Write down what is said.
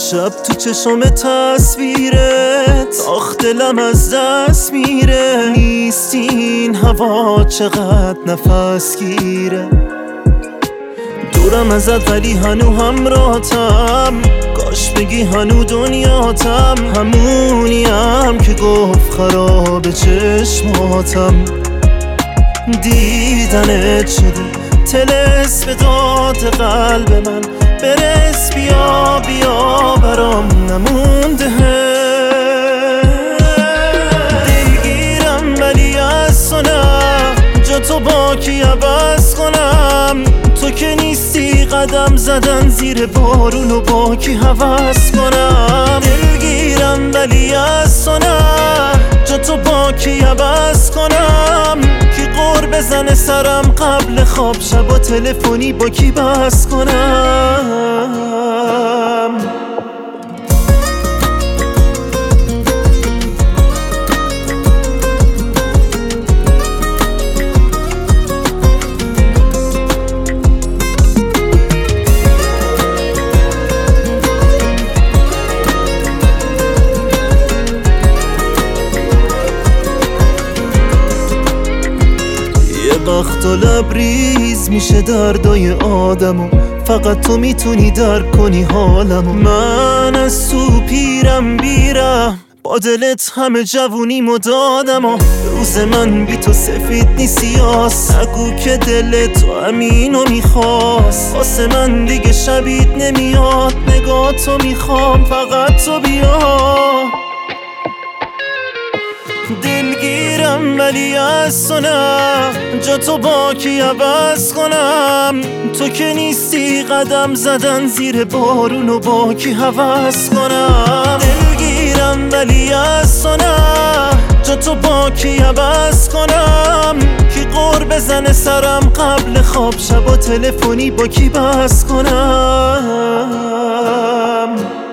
شب تو چشم تصویرت آخ دلم از دست میره. نیستی این هوا چقدر نفس گیره. دورم ازت ولی هنو همراهتم. کاش بگی هنو دنیاتم. همونیم که گفت خراب چشماتم. دیدنت شده تلس به داد قلب من. برس بیا بیا برام نمونده. دلگیرم ولی از تو نه. جا تو با کی عوض کنم؟ تو که نیستی قدم زدن زیر بارون و با کی هوس کنم؟ دلگیرم ولی از تو نه. جا تو با کی عوض کنم؟ کی قور بزنه سرم قبل خواب شب و تلفنی با کی بس کنم؟ وقت و لبریز میشه دردای آدمو. فقط تو میتونی درک کنی حالمو. من از تو پیرم بیرم. با دلت همه جوونیمو دادم و روز من بی تو سفید نی سیاس. نگو که دل تو همینو میخواست. واسه من دیگه شبیت نمیاد. نگاه تو میخوام فقط تو بیا. دلگیرم ولی از تو نه. جا تو با کی عوض کنم؟ تو که نیستی قدم زدن زیر بارون و با کی هوس کنم؟ دلگیرم ولی از تو نه. جا تو با کی عوض کنم؟ کی قور بزنه سرم قبل خواب شب و تلفنی با کی بس کنم؟